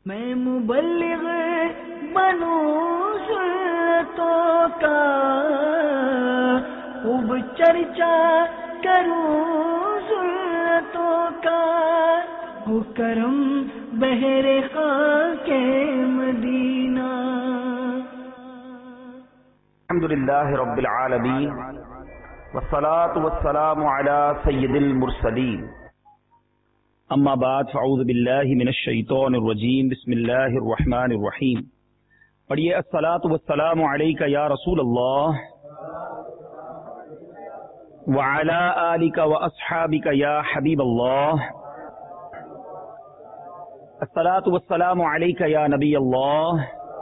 میں مبلغ بنوں سنتوں کا، خوب چرچا کروں سنتوں کا، ہو کرم بہر خاک مدینہ۔ الحمدللہ رب العالمین والصلاة والسلام علی سید المرسلین، اما بعد فاعوذ باللہ من الشیطان الرجیم، بسم اللہ الرحمن الرحیم۔ پڑھیے الصلاة والسلام علیک یا رسول اللہ وعلی آلک واصحابک یا حبیب اللہ، الصلاة والسلام علیک یا نبی اللہ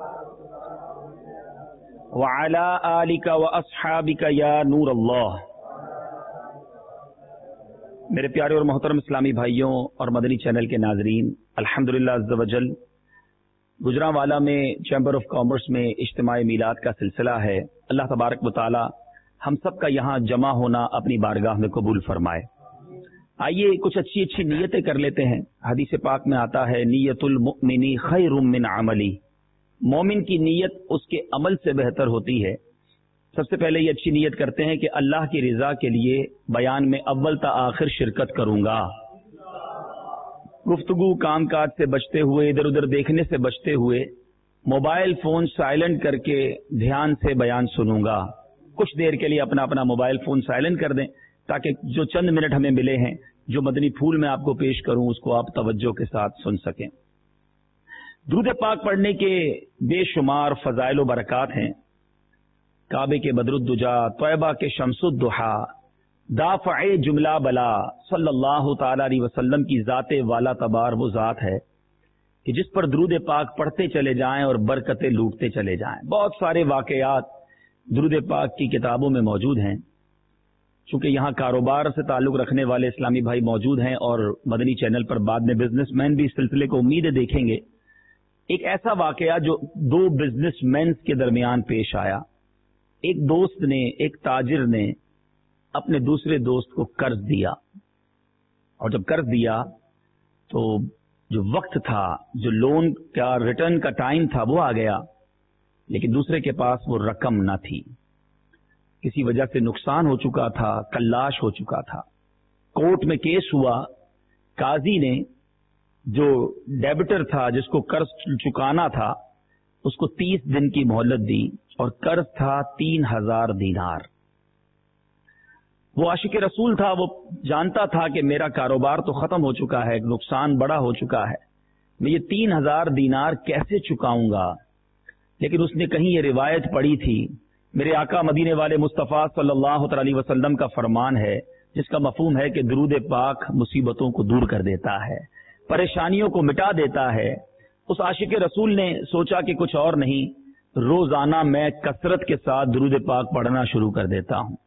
وعلی آلک واصحابک یا نور اللہ۔ میرے پیارے اور محترم اسلامی بھائیوں اور مدنی چینل کے ناظرین، الحمدللہ عز وجل گجرانوالا میں چیمبر آف کامرس میں اجتماع میلاد کا سلسلہ ہے۔ اللہ تبارک و تعالی ہم سب کا یہاں جمع ہونا اپنی بارگاہ میں قبول فرمائے۔ آئیے کچھ اچھی اچھی نیتیں کر لیتے ہیں۔ حدیث پاک میں آتا ہے نیت المؤمن خیر من عملی، مومن کی نیت اس کے عمل سے بہتر ہوتی ہے۔ سب سے پہلے یہ اچھی نیت کرتے ہیں کہ اللہ کی رضا کے لیے بیان میں اول تا آخر شرکت کروں گا، گفتگو کام کاج سے بچتے ہوئے، ادھر ادھر دیکھنے سے بچتے ہوئے، موبائل فون سائلنٹ کر کے دھیان سے بیان سنوں گا۔ کچھ دیر کے لیے اپنا موبائل فون سائلنٹ کر دیں تاکہ جو چند منٹ ہمیں ملے ہیں، جو مدنی پھول میں آپ کو پیش کروں، اس کو آپ توجہ کے ساتھ سن سکیں۔ درود پاک پڑھنے کے بے شمار فضائل و برکات ہیں۔ کعبے کے بدر الدجا، طیبہ کے شمس الضحا، دافع جملہ بلا صلی اللہ تعالی علیہ وسلم کی ذات والا تبار وہ ذات ہے کہ جس پر درود پاک پڑھتے چلے جائیں اور برکتیں لوٹتے چلے جائیں۔ بہت سارے واقعات درود پاک کی کتابوں میں موجود ہیں۔ چونکہ یہاں کاروبار سے تعلق رکھنے والے اسلامی بھائی موجود ہیں اور مدنی چینل پر بعد میں بزنس مین بھی اس سلسلے کو امید دیکھیں گے، ایک ایسا واقعہ جو دو بزنس مینز کے درمیان پیش آیا۔ ایک دوست نے، ایک تاجر نے اپنے دوسرے دوست کو قرض دیا، اور جب قرض دیا تو جو وقت تھا، جو لون کا ریٹرن کا ٹائم تھا وہ آ گیا، لیکن دوسرے کے پاس وہ رقم نہ تھی۔ کسی وجہ سے نقصان ہو چکا تھا، کلاش ہو چکا تھا۔ کورٹ میں کیس ہوا، قاضی نے جو ڈیبٹر تھا، جس کو قرض چکانا تھا، اس کو 30 دن کی مہلت دی، اور قرض تھا 3000 دینار۔ وہ عاشق رسول تھا، وہ جانتا تھا کہ میرا کاروبار تو ختم ہو چکا ہے، نقصان بڑا ہو چکا ہے، میں یہ 3000 دینار کیسے چکاؤں گا؟ لیکن اس نے کہیں یہ روایت پڑھی تھی، میرے آقا مدینے والے مصطفیٰ صلی اللہ علیہ وسلم کا فرمان ہے، جس کا مفہوم ہے کہ درود پاک مصیبتوں کو دور کر دیتا ہے، پریشانیوں کو مٹا دیتا ہے۔ اس عاشق رسول نے سوچا کہ کچھ اور نہیں، روزانہ میں کثرت کے ساتھ درود پاک پڑھنا شروع کر دیتا ہوں۔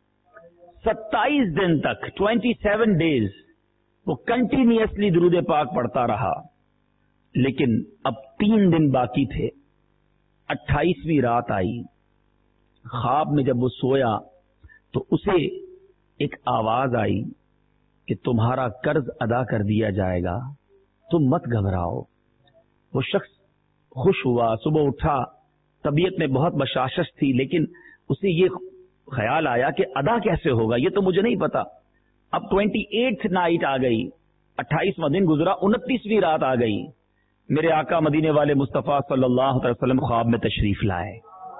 27 دن تک 27 ڈیز وہ کنٹینیوسلی درود پاک پڑھتا رہا، لیکن اب 3 دن باقی تھے۔ 28ویں رات آئی، خواب میں جب وہ سویا تو اسے ایک آواز آئی کہ تمہارا قرض ادا کر دیا جائے گا، تم مت گھبراؤ۔ وہ شخص خوش ہوا، صبح اٹھا، طبیعت میں بہت بشاشت تھی، لیکن اسے یہ خیال آیا کہ ادا کیسے ہوگا، یہ تو مجھے نہیں پتا۔ اب 28th نائٹ آ گئی، 28واں دن گزرا، 29ویں رات آ گئی۔ میرے آقا مدینے والے مصطفیٰ صلی اللہ علیہ وسلم خواب میں تشریف لائے۔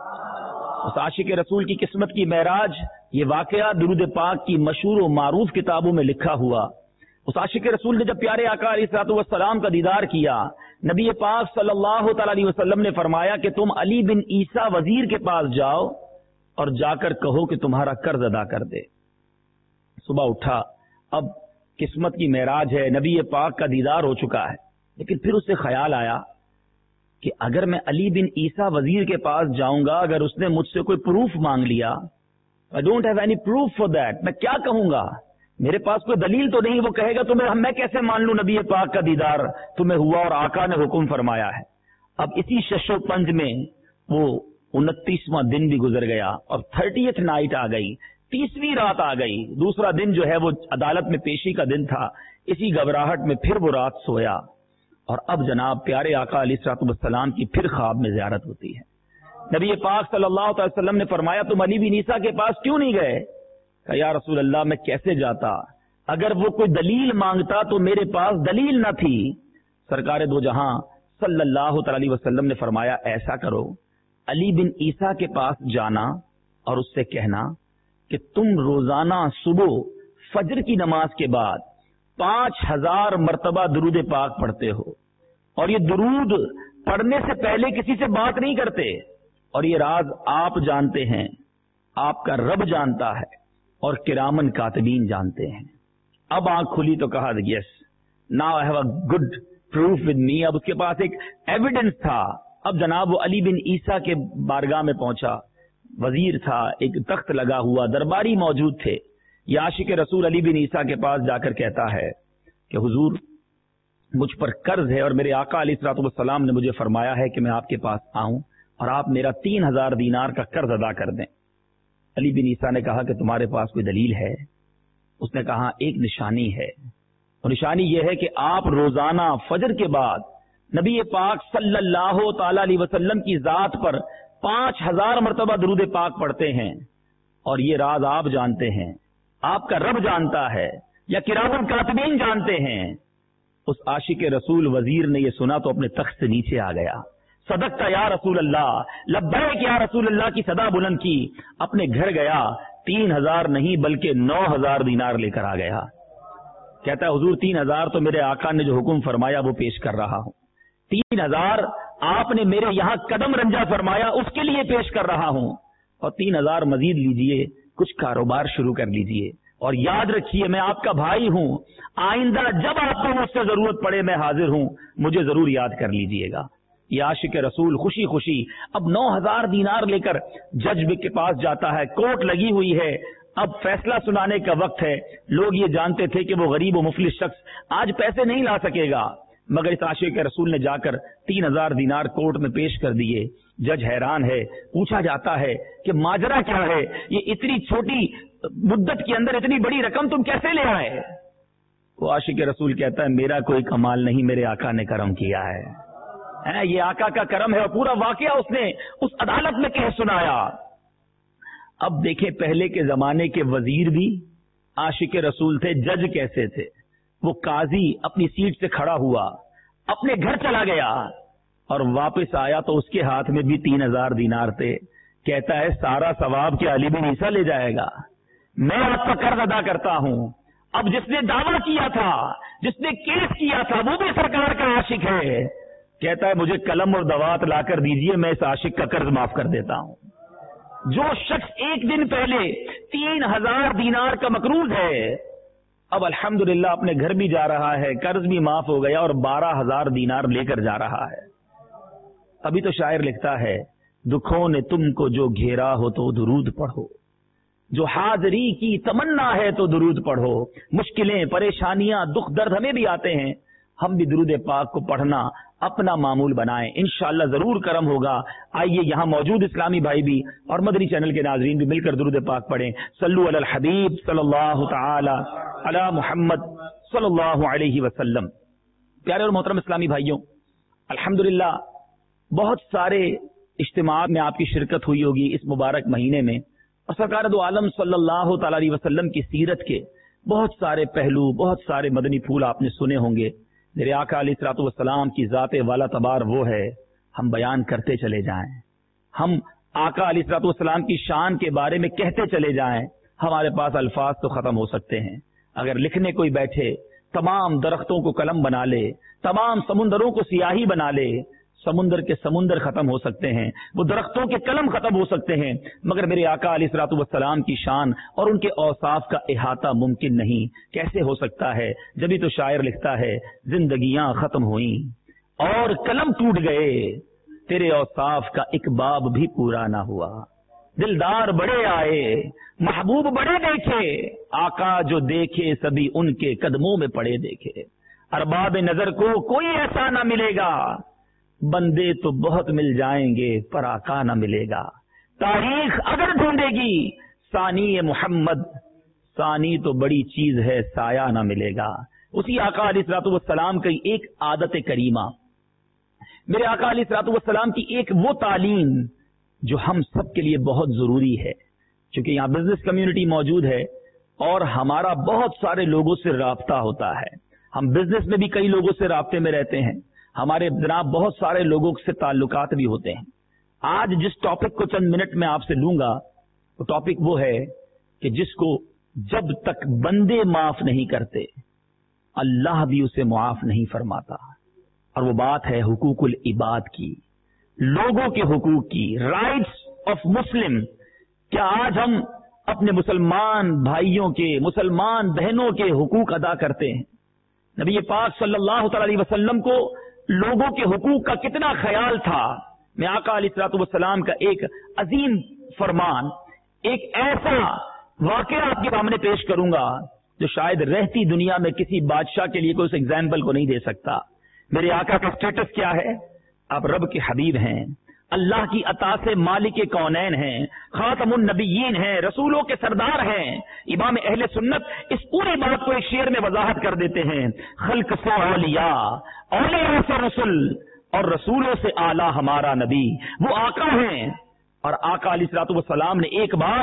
اس عاشق رسول کی قسمت کی معراج، یہ واقعہ درود پاک کی مشہور و معروف کتابوں میں لکھا ہوا۔ اس عاشق رسول نے جب پیارے آقا علیہ الصلوۃ والسلام کا دیدار کیا، نبی پاک صلی اللہ تعالی علیہ وسلم نے فرمایا کہ تم علی بن عیسیٰ وزیر کے پاس جاؤ اور جا کر کہو کہ تمہارا قرض ادا کر دے۔ صبح اٹھا، اب قسمت کی معراج ہے، نبی پاک کا دیدار ہو چکا ہے، لیکن پھر اسے خیال آیا کہ اگر میں علی بن عیسیٰ وزیر کے پاس جاؤں گا، اگر اس نے مجھ سے کوئی پروف مانگ لیا، I don't have any proof for that، میں کیا کہوں گا؟ میرے پاس کوئی دلیل تو نہیں، وہ کہے گا تمہیں، میں کیسے مان لوں نبی پاک کا دیدار تمہیں ہوا اور آقا نے حکم فرمایا ہے۔ اب اسی شش و پنج میں وہ 29واں دن بھی گزر گیا اور 30th نائٹ آ گئی، 30ویں رات آ گئی۔ دوسرا دن جو ہے وہ عدالت میں پیشی کا دن تھا۔ اسی گھبراہٹ میں پھر وہ رات سویا اور اب جناب پیارے آقا علیہ الصلوۃ والسلام کی پھر خواب میں زیارت ہوتی ہے. نبی پاک صلی اللہ علیہ وسلم نے فرمایا تم علی بن عیسیٰ کے پاس کیوں نہیں گئے؟ کہا یا رسول اللہ میں کیسے جاتا، اگر وہ کوئی دلیل مانگتا تو میرے پاس دلیل نہ تھی. سرکار دو جہاں صلی اللہ علیہ وسلم نے فرمایا ایسا کرو، علی بن عیسیٰ کے پاس جانا اور اس سے کہنا کہ تم روزانہ صبح فجر کی نماز کے بعد 5000 مرتبہ درود پاک پڑھتے ہو، اور یہ درود پڑھنے سے پہلے کسی سے بات نہیں کرتے، اور یہ راز آپ جانتے ہیں، آپ کا رب جانتا ہے، اور کرامن کاتبین جانتے ہیں. اب آنکھ کھلی تو کہا yes now I have a good proof with me. اب اس کے پاس ایک ایویڈنس تھا. اب جناب وہ علی بن عیسیٰ کے بارگاہ میں پہنچا. وزیر تھا، ایک تخت لگا ہوا، درباری موجود تھے. یہ عاشق رسول علی بن عیسیٰ کے پاس جا کر کہتا ہے کہ حضور مجھ پر قرض ہے، اور میرے آقا علیہ الصلوۃ والسلام نے مجھے فرمایا ہے کہ میں آپ کے پاس آؤں اور آپ میرا 3000 دینار کا قرض ادا کر دیں. علی بن عیسیٰ نے کہا کہ تمہارے پاس کوئی دلیل ہے؟ اس نے کہا ایک نشانی ہے، اور نشانی یہ ہے کہ آپ روزانہ فجر کے بعد نبی پاک صلی اللہ تعالی علیہ وسلم کی ذات پر 5000 مرتبہ درود پاک پڑھتے ہیں، اور یہ راز آپ جانتے ہیں، آپ کا رب جانتا ہے، یا کرام کاتبین جانتے ہیں. اس عاشق رسول وزیر نے یہ سنا تو اپنے تخت سے نیچے آ گیا. صدقت یا رسول اللہ، لبیک یا رسول اللہ کی صدا بلند کی. اپنے گھر گیا، 3000 نہیں بلکہ 9000 دینار لے کر آ گیا. کہتا ہے حضور 3000 تو میرے آقا نے جو حکم فرمایا وہ پیش کر رہا ہوں، 3000 آپ نے میرے یہاں قدم رنجا فرمایا اس کے لیے پیش کر رہا ہوں، اور 3000 مزید لیجئے، کچھ کاروبار شروع کر لیجئے. اور یاد رکھیے میں آپ کا بھائی ہوں، آئندہ جب آپ کو مجھ سے ضرورت پڑے میں حاضر ہوں، مجھے ضرور یاد کر لیجئے گا. یہ عاشق رسول خوشی خوشی اب 9000 دینار لے کر جج کے پاس جاتا ہے. کورٹ لگی ہوئی ہے، اب فیصلہ سنانے کا وقت ہے. لوگ یہ جانتے تھے کہ وہ غریب و مفلس شخص آج پیسے نہیں لا سکے گا، مگر اس عاشق رسول نے جا کر 3000 دینار کورٹ میں پیش کر دیے. جج حیران ہے، پوچھا جاتا ہے کہ ماجرا کیا ہے، یہ اتنی چھوٹی مدت کے اندر اتنی بڑی رقم تم کیسے لے آئے؟ وہ عاشق رسول کہتا ہے میرا کوئی کمال نہیں، میرے آقا نے کرم کیا ہے. یہ آقا کا کرم ہے، اور پورا واقعہ اس نے اس عدالت میں کہہ سنایا. اب دیکھیں پہلے کے زمانے کے وزیر بھی عاشق رسول تھے، جج کیسے تھے. وہ قاضی اپنی سیٹ سے کھڑا ہوا، اپنے گھر چلا گیا، اور واپس آیا تو اس کے ہاتھ میں بھی 3000 دینار تھے. کہتا ہے سارا ثواب کیا علی بن عیسیٰ لے جائے گا؟ میں آپ کا قرض ادا کرتا ہوں. اب جس نے دعویٰ کیا تھا، جس نے کیس کیا تھا، وہ بھی سرکار کا عاشق ہے. کہتا ہے مجھے قلم اور دوات لا کر دیجئے، میں اس عاشق کا قرض معاف کر دیتا ہوں. جو شخص ایک دن پہلے 3000 دینار کا مقروض ہے، اب الحمدللہ اپنے گھر بھی جا رہا ہے، قرض بھی معاف ہو گیا، اور 12000 دینار لے کر جا رہا ہے. ابھی تو شاعر لکھتا ہے دکھوں نے تم کو جو گھیرا ہو تو درود پڑھو، جو حاضری کی تمنا ہے تو درود پڑھو. مشکلیں، پریشانیاں، دکھ درد ہمیں بھی آتے ہیں، ہم بھی درود پاک کو پڑھنا اپنا معمول بنائیں، انشاءاللہ ضرور کرم ہوگا. آئیے یہاں موجود اسلامی بھائی بھی اور مدنی چینل کے ناظرین بھی مل کر درود پاک پڑھیں. صلو علی الحبیب صلی اللہ تعالی علی محمد صلی اللہ علیہ وسلم. پیارے اور محترم اسلامی بھائیوں، الحمدللہ بہت سارے اجتماعات میں آپ کی شرکت ہوئی ہوگی اس مبارک مہینے میں، اور سرکار دو عالم صلی اللہ تعالی علیہ وسلم کی سیرت کے بہت سارے پہلو، بہت سارے مدنی پھول آپ نے سنے ہوں گے. میرے آقا علیہ الصلوۃ والسلام کی ذات والا تبار وہ ہے، ہم بیان کرتے چلے جائیں، ہم آقا علیہ الصلوۃ والسلام کی شان کے بارے میں کہتے چلے جائیں. ہمارے پاس الفاظ تو ختم ہو سکتے ہیں، اگر لکھنے کوئی بیٹھے تمام درختوں کو قلم بنا لے، تمام سمندروں کو سیاہی بنا لے، سمندر کے سمندر ختم ہو سکتے ہیں، وہ درختوں کے قلم ختم ہو سکتے ہیں، مگر میرے آقا علیہ الصلوۃ والسلام کی شان اور ان کے اوصاف کا احاطہ ممکن نہیں. کیسے ہو سکتا ہے؟ جبھی تو شاعر لکھتا ہے زندگیاں ختم ہوئیں اور قلم ٹوٹ گئے، تیرے اوصاف کا ایک باب بھی پورا نہ ہوا. دلدار بڑے آئے، محبوب بڑے دیکھے، آقا جو دیکھے سبھی ان کے قدموں میں پڑے دیکھے. ارباب نظر کو کوئی ایسا نہ ملے گا، بندے تو بہت مل جائیں گے پر آقا نہ ملے گا. تاریخ اگر ڈھونڈے گی ثانی محمد، ثانی تو بڑی چیز ہے سایہ نہ ملے گا. اسی آقا علیہ الصلوۃ والسلام کی ایک عادت کریمہ، میرے آقا علیہ الصلوۃ والسلام کی ایک وہ تعلیم جو ہم سب کے لیے بہت ضروری ہے، چونکہ یہاں بزنس کمیونٹی موجود ہے اور ہمارا بہت سارے لوگوں سے رابطہ ہوتا ہے، ہم بزنس میں بھی کئی لوگوں سے رابطے میں رہتے ہیں، ہمارے جناب بہت سارے لوگوں سے تعلقات بھی ہوتے ہیں۔ آج جس ٹاپک کو چند منٹ میں آپ سے لوں گا، وہ ٹاپک وہ ہے کہ جس کو جب تک بندے معاف نہیں کرتے اللہ بھی اسے معاف نہیں فرماتا، اور وہ بات ہے حقوق العباد کی، لوگوں کے حقوق کی، رائٹس آف مسلم۔ کیا آج ہم اپنے مسلمان بھائیوں کے، مسلمان بہنوں کے حقوق ادا کرتے ہیں؟ نبی پاک صلی اللہ تعالی علیہ وسلم کو لوگوں کے حقوق کا کتنا خیال تھا۔ میں آقا علیہ الصلوۃ والسلام کا ایک عظیم فرمان، ایک ایسا واقعہ آپ کے سامنے پیش کروں گا جو شاید رہتی دنیا میں کسی بادشاہ کے لیے کوئی اس ایگزامپل کو نہیں دے سکتا۔ میرے آقا کا اسٹیٹس کیا ہے؟ آپ رب کے حبیب ہیں، اللہ کی عطا سے مالک کونین ہیں، خاتم النبیین ہیں، رسولوں کے سردار ہیں۔ امام اہل سنت اس پوری بات کو ایک شعر میں وضاحت کر دیتے ہیں، خلق سے اولیاء، اولیاء سے رسول، اور رسولوں سے اعلیٰ ہمارا نبی۔ وہ آقا ہیں، اور آقا علیہ الصلوۃ والسلام نے ایک بار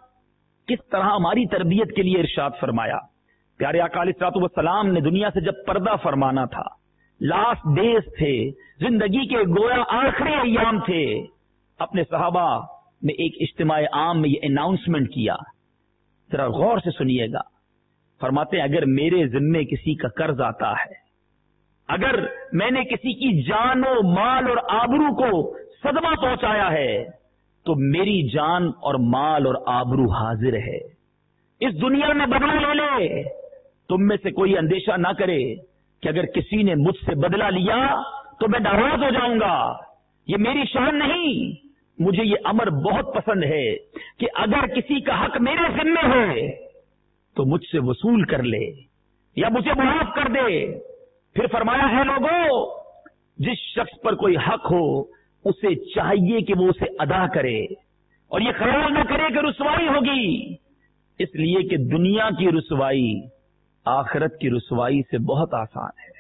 کس طرح ہماری تربیت کے لیے ارشاد فرمایا۔ پیارے آقا علیہ الصلوۃ والسلام نے دنیا سے جب پردہ فرمانا تھا، لاسٹ ڈیز تھے، زندگی کے گویا آخری ایام تھے، اپنے صحابہ میں ایک اجتماع عام میں یہ اناؤنسمنٹ کیا، ذرا غور سے سنیے گا۔ فرماتے ہیں اگر میرے ذمے کسی کا قرض آتا ہے، اگر میں نے کسی کی جان و مال اور آبرو کو صدمہ پہنچایا ہے تو میری جان اور مال اور آبرو حاضر ہے، اس دنیا میں بدلہ لے لے۔ تم میں سے کوئی اندیشہ نہ کرے کہ اگر کسی نے مجھ سے بدلہ لیا تو میں ناراض ہو جاؤں گا، یہ میری شان نہیں۔ مجھے یہ امر بہت پسند ہے کہ اگر کسی کا حق میرے ذمے ہے تو مجھ سے وصول کر لے یا مجھے معاف کر دے۔ پھر فرمایا ہے لوگوں، جس شخص پر کوئی حق ہو اسے چاہیے کہ وہ اسے ادا کرے، اور یہ خیال نہ کرے کہ رسوائی ہوگی، اس لیے کہ دنیا کی رسوائی آخرت کی رسوائی سے بہت آسان ہے۔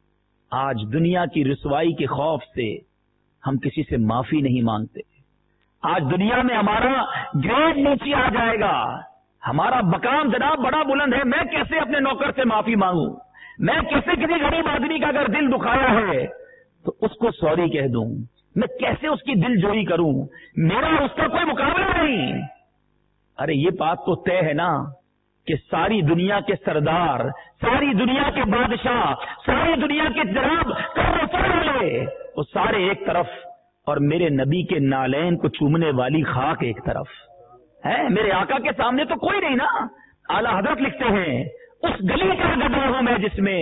آج دنیا کی رسوائی کے خوف سے ہم کسی سے معافی نہیں مانگتے۔ آج دنیا میں ہمارا گریڈ نیچے آ جائے گا، ہمارا مقام جناب بڑا بلند ہے، میں کیسے اپنے نوکر سے معافی مانگوں؟ میں کیسے کسی غریب آدمی کا اگر دل دکھایا ہے تو اس کو سوری کہہ دوں؟ میں کیسے اس کی دل جوئی کروں؟ میرا اس کا کوئی مقابلہ نہیں۔ ارے یہ بات تو طے ہے نا کہ ساری دنیا کے سردار، ساری دنیا کے بادشاہ، ساری دنیا کے جناب والے وہ سارے ایک طرف، اور میرے نبی کے نالین کو چومنے والی خاک ایک طرف ہے۔ میرے آقا کے سامنے تو کوئی نہیں نا۔ اعلیٰ حضرت لکھتے ہیں اس گلی کا گدھا ہوں میں جس میں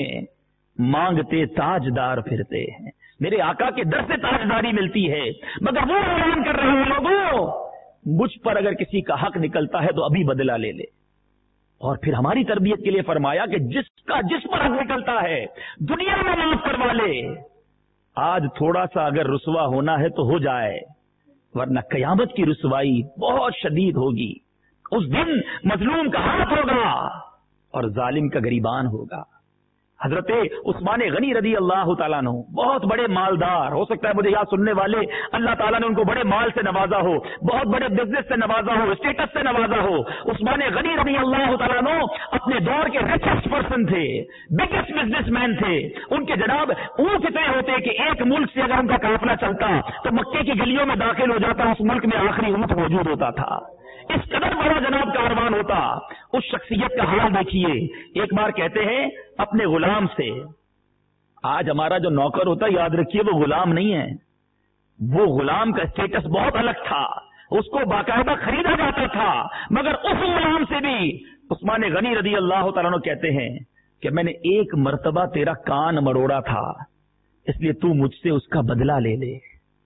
مانگتے تاجدار پھرتے ہیں۔ میرے آقا کے در سے تاجداری ملتی ہے، مگر وہ اعلان کر رہے ہیں لوگوں مجھ پر اگر کسی کا حق نکلتا ہے تو ابھی بدلہ لے لے۔ اور پھر ہماری تربیت کے لیے فرمایا کہ جس پر حق نکلتا ہے دنیا میں معاف کروا لے۔ آج تھوڑا سا اگر رسوا ہونا ہے تو ہو جائے، ورنہ قیامت کی رسوائی بہت شدید ہوگی۔ اس دن مظلوم کا ہاتھ ہوگا اور ظالم کا گریبان ہوگا۔ حضرت عثمان غنی رضی اللہ تعالیٰ عنہ بہت بڑے مالدار، ہو سکتا ہے مجھے یہاں سننے والے اللہ تعالیٰ نے ان کو بڑے مال سے نوازا ہو، بہت بڑے بزنس سے نوازا ہو، اسٹیٹس سے نوازا ہو۔ عثمان غنی رضی اللہ تعالیٰ عنہ اپنے دور کے ریچسٹ پرسن تھے، بگیسٹ بزنس مین تھے۔ ان کے جناب اونٹ اتنے ہوتے کہ ایک ملک سے اگر ان کا قافلہ چلتا تو مکے کی گلیوں میں داخل ہو جاتا، اس ملک میں آخری اونٹ موجود ہوتا تھا۔ اس قدر بڑا جناب کاروان ہوتا۔ اس شخصیت کا حال دیکھیے، ایک بار کہتے ہیں اپنے غلام سے، آج ہمارا جو نوکر ہوتا ہے یاد رکھیے وہ غلام نہیں ہے، وہ غلام کا اسٹیٹس بہت الگ تھا، اس کو باقاعدہ خریدا جاتا تھا، مگر اس غلام سے بھی عثمان غنی رضی اللہ تعالیٰ عنہ کہتے ہیں کہ میں نے ایک مرتبہ تیرا کان مروڑا تھا، اس لیے تو مجھ سے اس کا بدلہ لے لے۔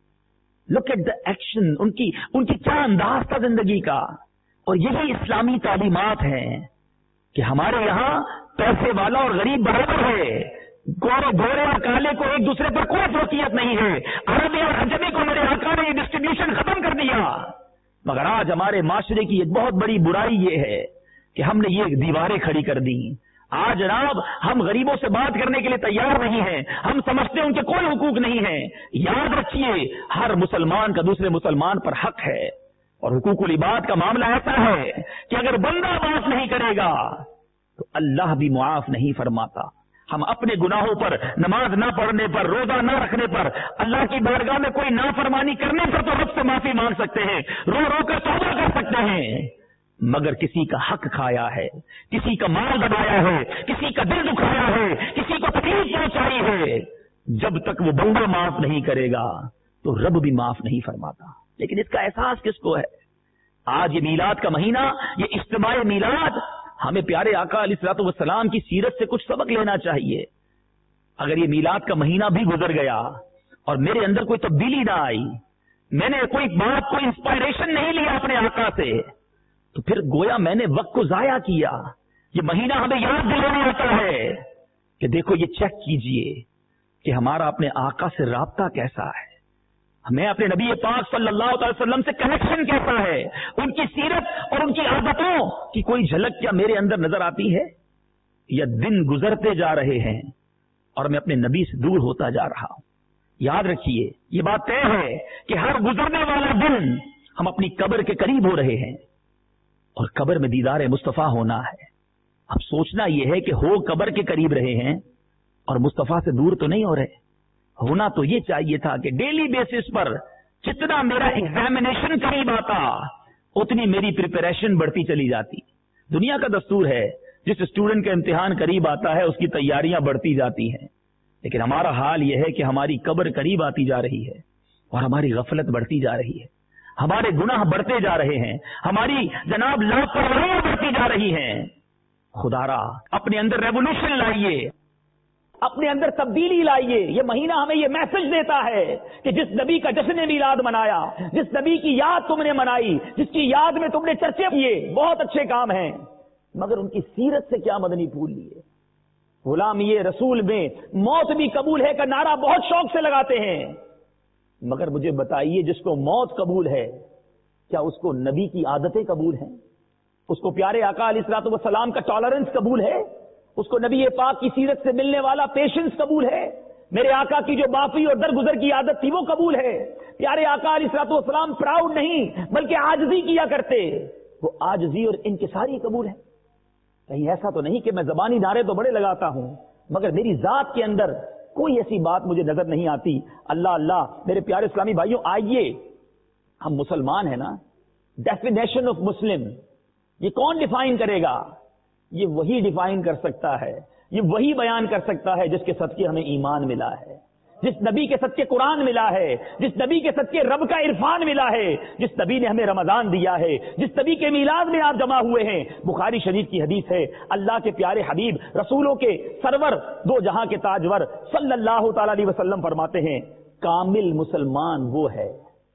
لک ایٹ دا ایکشن، ان کی کیا انداز تھا زندگی کا۔ اور یہی اسلامی تعلیمات ہیں کہ ہمارے یہاں پیسے والا اور غریب برابر ہے، گورے اور کالے کو ایک دوسرے پر کوئی فوقیت نہیں ہے۔ عربی اور اجمی کو میرے آقا نے یہ ڈسٹریبیوشن ختم کر دیا، مگر آج ہمارے معاشرے کی ایک بہت بڑی برائی یہ ہے کہ ہم نے یہ دیواریں کھڑی کر دی۔ آج جناب ہم غریبوں سے بات کرنے کے لیے تیار نہیں ہیں، ہم سمجھتے ہیں ان کے کوئی حقوق نہیں ہیں۔ یاد رکھیے ہر مسلمان کا دوسرے مسلمان پر حق ہے، اور حقوق العباد کا معاملہ ایسا ہے کہ اگر بندہ معاف نہیں کرے گا تو اللہ بھی معاف نہیں فرماتا۔ ہم اپنے گناہوں پر، نماز نہ پڑھنے پر، روزہ نہ رکھنے پر، اللہ کی بارگاہ میں کوئی نافرمانی کرنے پر تو رب سے معافی مانگ سکتے ہیں، رو رو کر توبہ کر سکتے ہیں، مگر کسی کا حق کھایا ہے، کسی کا مال دبایا ہے، کسی کا دل دکھایا ہے، کسی کو تکلیف پہنچائی ہے، جب تک وہ بندہ معاف نہیں کرے گا تو رب بھی معاف نہیں فرماتا۔ لیکن اس کا احساس کس کو ہے؟ آج یہ میلاد کا مہینہ، یہ اجتماع میلاد، ہمیں پیارے آقا علیہ الصلوۃ والسلام کی سیرت سے کچھ سبق لینا چاہیے۔ اگر یہ میلاد کا مہینہ بھی گزر گیا اور میرے اندر کوئی تبدیلی نہ آئی، میں نے کوئی بات، کوئی انسپائریشن نہیں لیا اپنے آقا سے، تو پھر گویا میں نے وقت کو ضائع کیا۔ یہ مہینہ ہمیں یاد دلانے آتا ہے کہ دیکھو یہ چیک کیجئے کہ ہمارا اپنے آقا سے رابطہ کیسا ہے، ہمیں اپنے نبی پاک صلی اللہ علیہ وسلم سے کنیکشن کیسا ہے، ان کی سیرت اور ان کی عادتوں کی کوئی جھلک کیا میرے اندر نظر آتی ہے، یا دن گزرتے جا رہے ہیں اور میں اپنے نبی سے دور ہوتا جا رہا ہوں۔ یاد رکھیے یہ بات طے ہے کہ ہر گزرنے والا دن ہم اپنی قبر کے قریب ہو رہے ہیں، اور قبر میں دیدار مصطفیٰ ہونا ہے۔ اب سوچنا یہ ہے کہ ہو قبر کے قریب رہے ہیں اور مصطفیٰ سے دور تو نہیں ہو رہے۔ ہونا تو یہ چاہیے تھا کہ ڈیلی بیسس پر جتنا میرا ایگزامینیشن قریب آتا اتنی میری پریپریشن بڑھتی چلی جاتی۔ دنیا کا دستور ہے جس اسٹوڈنٹ کا امتحان قریب آتا ہے اس کی تیاریاں بڑھتی جاتی ہیں، لیکن ہمارا حال یہ ہے کہ ہماری قبر قریب آتی جا رہی ہے اور ہماری غفلت بڑھتی جا رہی ہے، ہمارے گناہ بڑھتے جا رہے ہیں، ہماری جناب لاپرواہیاں بڑھتی جا رہی ہیں۔ خدا را اپنے اندر ریولیوشن لائیے، اپنے اندر تبدیلی لائیے۔ یہ مہینہ ہمیں یہ میسج دیتا ہے کہ جس نبی کا جشن میلاد منایا، جس نبی کی یاد تم نے منائی، جس کی یاد میں تم نے چرچے کیے، بہت اچھے کام ہیں، مگر ان کی سیرت سے کیا مدنی پھول لیے؟ غلامی رسول میں موت بھی قبول ہے کا نعرہ بہت شوق سے لگاتے ہیں، مگر مجھے بتائیے جس کو موت قبول ہے کیا اس کو نبی کی عادتیں قبول ہیں؟ اس کو پیارے آقا علیہ الصلوۃ والسلام کا ٹالرنس قبول ہے؟ اس کو نبی پاک کی سیرت سے ملنے والا پیشنس قبول ہے؟ میرے آقا کی جو معافی اور درگزر کی عادت تھی وہ قبول ہے؟ پیارے آقا علیہ الصلوۃ والسلام پراؤڈ نہیں بلکہ عاجزی کیا کرتے، وہ عاجزی اور انکساری قبول ہے؟ کہیں ایسا تو نہیں کہ میں زبانی نعرے تو بڑے لگاتا ہوں مگر میری ذات کے اندر کوئی ایسی بات مجھے نظر نہیں آتی۔ اللہ اللہ میرے پیارے اسلامی بھائیوں، آئیے ہم مسلمان ہیں نا، ڈیفینیشن آف مسلم یہ کون ڈیفائن کرے گا؟ یہ وہی ڈیفائن کر سکتا ہے، یہ وہی بیان کر سکتا ہے جس کے صدقے ہمیں ایمان ملا ہے، جس نبی کے صدقے قرآن ملا ہے، جس نبی کے صدقے رب کا عرفان ملا ہے، جس نبی نے ہمیں رمضان دیا ہے، جس نبی کے میلاد میں آپ جمع ہوئے ہیں۔ بخاری شریف کی حدیث ہے، اللہ کے پیارے حبیب رسولوں کے سرور دو جہاں کے تاجور صلی اللہ تعالی علیہ وسلم فرماتے ہیں کامل مسلمان وہ ہے،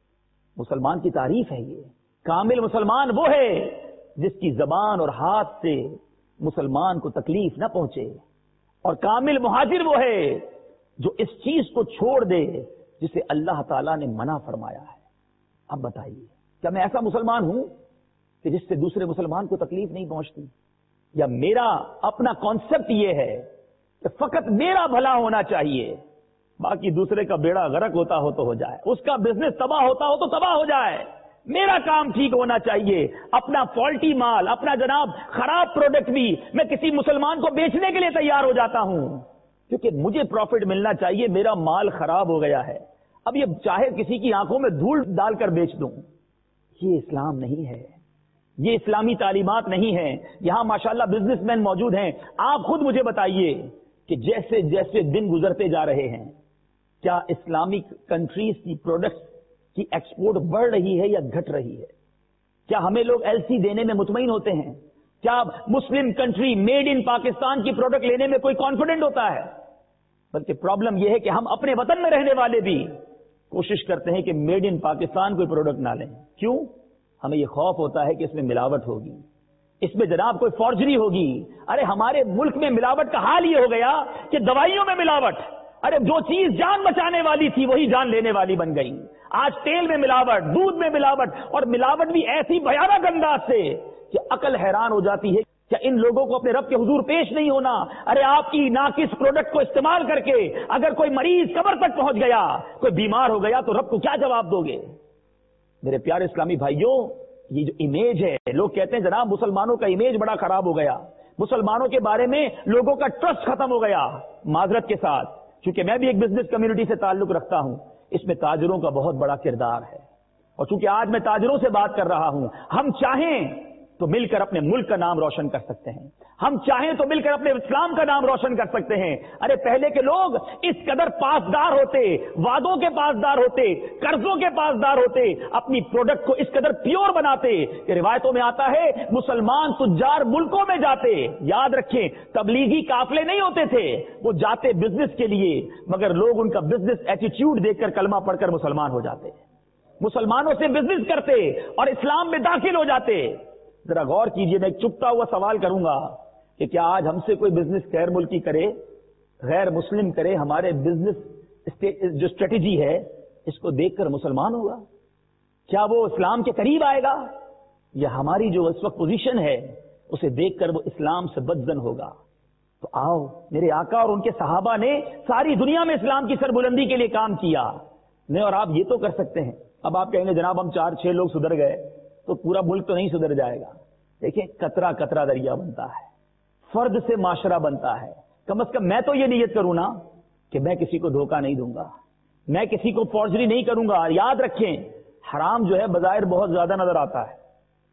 مسلمان کی تعریف ہے یہ، کامل مسلمان وہ ہے جس کی زبان اور ہاتھ سے مسلمان کو تکلیف نہ پہنچے، اور کامل مہاجر وہ ہے جو اس چیز کو چھوڑ دے جسے اللہ تعالیٰ نے منع فرمایا ہے۔ اب بتائیے کیا میں ایسا مسلمان ہوں کہ جس سے دوسرے مسلمان کو تکلیف نہیں پہنچتی؟ یا میرا اپنا کانسیپٹ یہ ہے کہ فقط میرا بھلا ہونا چاہیے، باقی دوسرے کا بیڑا غرق ہوتا ہو تو ہو جائے، اس کا بزنس تباہ ہوتا ہو تو تباہ ہو جائے، میرا کام ٹھیک ہونا چاہیے۔ اپنا فالٹی مال، اپنا جناب خراب پروڈکٹ بھی میں کسی مسلمان کو بیچنے کے لیے تیار ہو جاتا ہوں کیونکہ مجھے پروفٹ ملنا چاہیے، میرا مال خراب ہو گیا ہے، اب یہ چاہے کسی کی آنکھوں میں دھول ڈال کر بیچ دوں۔ یہ اسلام نہیں ہے، یہ اسلامی تعلیمات نہیں ہیں۔ یہاں ماشاءاللہ بزنس مین موجود ہیں، آپ خود مجھے بتائیے کہ جیسے جیسے دن گزرتے جا رہے ہیں کیا اسلامک کنٹریز کی پروڈکٹس کی ایکسپورٹ بڑھ رہی ہے یا گھٹ رہی ہے؟ کیا ہمیں لوگ ایل سی دینے میں مطمئن ہوتے ہیں؟ کیا مسلم کنٹری میڈ ان پاکستان کی پروڈکٹ لینے میں کوئی کانفیڈنٹ ہوتا ہے؟ بلکہ پرابلم یہ ہے کہ ہم اپنے وطن میں رہنے والے بھی کوشش کرتے ہیں کہ میڈ ان پاکستان کوئی پروڈکٹ نہ لیں۔ کیوں؟ ہمیں یہ خوف ہوتا ہے کہ اس میں ملاوٹ ہوگی، اس میں جناب کوئی فارجری ہوگی۔ ارے ہمارے ملک میں ملاوٹ کا حال یہ ہو گیا کہ دوائیوں میں ملاوٹ، ارے جو چیز جان بچانے والی تھی وہی جان لینے والی بن گئی۔ آج تیل میں ملاوٹ، دودھ میں ملاوٹ، اور ملاوٹ بھی ایسی بھیانک انداز سے کہ عقل حیران ہو جاتی ہے کیا ان لوگوں کو اپنے رب کے حضور پیش نہیں ہونا؟ ارے آپ کی ناقص پروڈکٹ کو استعمال کر کے اگر کوئی مریض قبر تک پہنچ گیا، کوئی بیمار ہو گیا، تو رب کو کیا جواب دو گے؟ میرے پیارے اسلامی بھائیوں، یہ جو امیج ہے، لوگ کہتے ہیں جناب مسلمانوں کا امیج بڑا خراب ہو گیا، مسلمانوں کے بارے میں لوگوں کا ٹرسٹ ختم ہو گیا۔ معذرت کے ساتھ، چونکہ میں بھی ایک بزنس کمیونٹی سے تعلق رکھتا ہوں، اس میں تاجروں کا بہت بڑا کردار ہے، اور چونکہ آج میں تاجروں سے بات کر رہا ہوں، ہم چاہیں تو مل کر اپنے ملک کا نام روشن کر سکتے ہیں، ہم چاہیں تو مل کر اپنے اسلام کا نام روشن کر سکتے ہیں۔ ارے پہلے کے لوگ اس قدر پاسدار ہوتے، وعدوں کے پاسدار ہوتے، قرضوں کے پاسدار ہوتے، اپنی پروڈکٹ کو اس قدر پیور بناتے کہ روایتوں میں آتا ہے مسلمان تجار ملکوں میں جاتے، یاد رکھیں تبلیغی قافلے نہیں ہوتے تھے، وہ جاتے بزنس کے لیے، مگر لوگ ان کا بزنس ایٹیٹیوڈ دیکھ کر کلمہ پڑھ کر مسلمان ہو جاتے، مسلمانوں سے بزنس کرتے اور اسلام میں داخل ہو جاتے۔ ذرا غور کیجئے، میں ایک چپتا ہوا سوال کروں گا کہ کیا آج ہم سے کوئی بزنس غیر ملکی کرے، غیر مسلم کرے، ہمارے بزنس جو اسٹریٹجی ہے اس کو دیکھ کر مسلمان ہوگا؟ کیا وہ اسلام کے قریب آئے گا؟ یا ہماری جو اس وقت پوزیشن ہے اسے دیکھ کر وہ اسلام سے بدزن ہوگا؟ تو آؤ، میرے آقا اور ان کے صحابہ نے ساری دنیا میں اسلام کی سربلندی کے لیے کام کیا، میں اور آپ یہ تو کر سکتے ہیں۔ اب آپ کہیں گے جناب ہم 4-6 لوگ سدھر گئے تو پورا ملک تو نہیں سدھر جائے گا۔ دیکھیں قطرہ قطرہ دریا بنتا ہے، فرد سے معاشرہ بنتا ہے۔ کم از کم میں تو یہ نیت کروں نا کہ میں کسی کو دھوکہ نہیں دوں گا، میں کسی کو فورجری نہیں کروں گا۔ یاد رکھیں حرام جو ہے بظاہر بہت زیادہ نظر آتا ہے،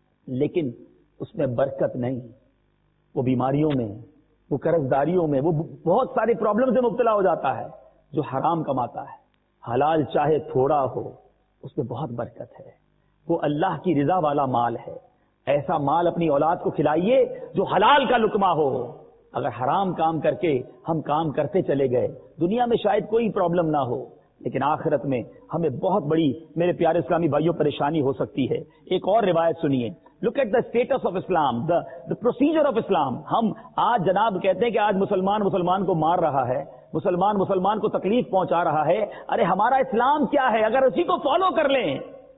لیکن اس میں برکت نہیں، وہ بیماریوں میں، وہ قرض داریوں میں، وہ بہت ساری پرابلم سے مبتلا ہو جاتا ہے جو حرام کماتا ہے۔ حلال چاہے تھوڑا ہو اس میں بہت برکت ہے، وہ اللہ کی رضا والا مال ہے۔ ایسا مال اپنی اولاد کو کھلائیے جو حلال کا لقمہ ہو۔ اگر حرام کام کر کے ہم کام کرتے چلے گئے، دنیا میں شاید کوئی پرابلم نہ ہو، لیکن آخرت میں ہمیں بہت بڑی، میرے پیارے اسلامی بھائیوں، پریشانی ہو سکتی ہے۔ ایک اور روایت سنیے، look at the status of Islam, the procedure of Islam. ہم آج جناب کہتے ہیں کہ آج مسلمان کو مار رہا ہے، مسلمان کو تکلیف پہنچا رہا ہے۔ ارے ہمارا اسلام کیا ہے؟ اگر اسی کو فالو کر لیں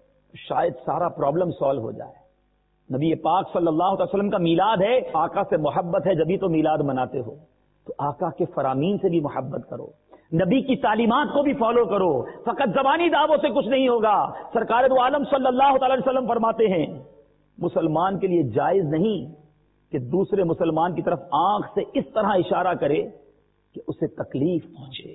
شاید سارا پرابلم سالو ہو جائے۔ نبی پاک صلی اللہ علیہ وسلم کا میلاد ہے، آقا سے محبت ہے جبھی تو میلاد مناتے ہو، تو آقا کے فرامین سے بھی محبت کرو، نبی کی تعلیمات کو بھی فالو کرو، فقط زبانی دعووں سے کچھ نہیں ہوگا۔ سرکار دو عالم صلی اللہ تعالی وسلم فرماتے ہیں مسلمان کے لیے جائز نہیں کہ دوسرے مسلمان کی طرف آنکھ سے اس طرح اشارہ کرے کہ اسے تکلیف پہنچے،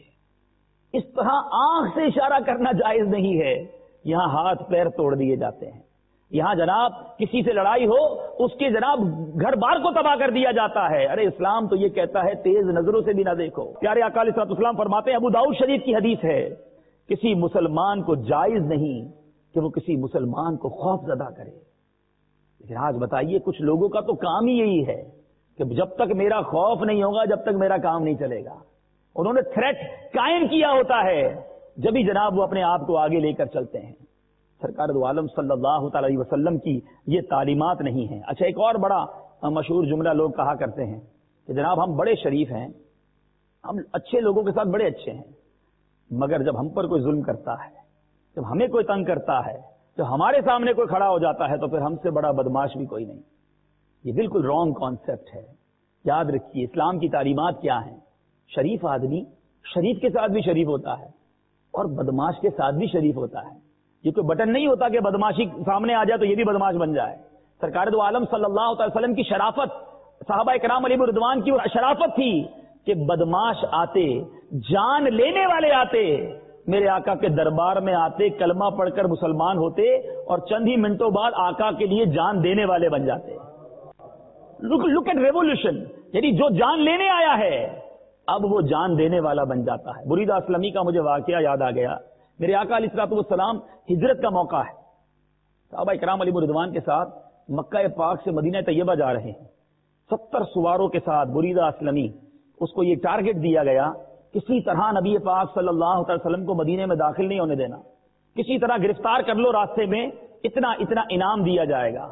اس طرح آنکھ سے اشارہ کرنا جائز نہیں ہے۔ یہاں ہاتھ پیر توڑ دیے جاتے ہیں، یہاں جناب کسی سے لڑائی ہو اس کے جناب گھر بار کو تباہ کر دیا جاتا ہے۔ ارے اسلام تو یہ کہتا ہے تیز نظروں سے بھی نہ دیکھو۔ پیارے آقا علیہ الصلوۃ والسلام فرماتے ہیں، ابو داؤد شریف کی حدیث ہے، کسی مسلمان کو جائز نہیں کہ وہ کسی مسلمان کو خوف زدہ کرے۔ لیکن آج بتائیے کچھ لوگوں کا تو کام ہی یہی ہے کہ جب تک میرا خوف نہیں ہوگا جب تک میرا کام نہیں چلے گا۔ انہوں نے تھریٹ قائم کیا ہوتا ہے، جبھی جناب وہ اپنے آپ کو آگے لے کر چلتے ہیں۔ سرکار دو عالم صلی اللہ تعالی علیہ وسلم کی یہ تعلیمات نہیں ہیں۔ اچھا ایک اور بڑا مشہور جملہ لوگ کہا کرتے ہیں کہ جناب ہم بڑے شریف ہیں، ہم اچھے لوگوں کے ساتھ بڑے اچھے ہیں، مگر جب ہم پر کوئی ظلم کرتا ہے، جب ہمیں کوئی تنگ کرتا ہے، جب ہمارے سامنے کوئی کھڑا ہو جاتا ہے تو پھر ہم سے بڑا بدماش بھی کوئی نہیں۔ یہ بالکل رانگ کانسیپٹ ہے۔ یاد رکھیے اسلام کی تعلیمات کیا ہیں۔ شریف آدمی شریف کے ساتھ بھی شریف ہوتا ہے اور بدماش کے ساتھ بھی شریف ہوتا ہے۔ یہ کوئی بٹن نہیں ہوتا کہ بدماشی سامنے آ جائے تو یہ بھی بدماش بن جائے۔ سرکار دو عالم صلی اللہ علیہ وسلم کی شرافت، صحابہ کرام علیہ رضوان کی شرافت تھی کہ بدماش آتے، جان لینے والے آتے، میرے آقا کے دربار میں آتے، کلمہ پڑھ کر مسلمان ہوتے اور چند ہی منٹوں بعد آقا کے لیے جان دینے والے بن جاتے۔ لک ایٹ ریولیوشن، یعنی جو جان لینے آیا ہے اب وہ جان دینے والا بن جاتا ہے۔ بریدہ اسلمی کا مجھے واقعہ یاد آ گیا۔ میرے آقا علیہ الصلوۃ والسلام ہجرت کا موقع ہے، صحابہ کرام علیہ رضوان کے ساتھ مکہ پاک سے مدینہ طیبہ جا رہے ہیں، 70 سواروں کے ساتھ بریدہ اسلمی، اس کو یہ ٹارگٹ دیا گیا کسی طرح نبی پاک صلی اللہ علیہ وسلم کو مدینے میں داخل نہیں ہونے دینا، کسی طرح گرفتار کر لو راستے میں، اتنا انعام دیا جائے گا۔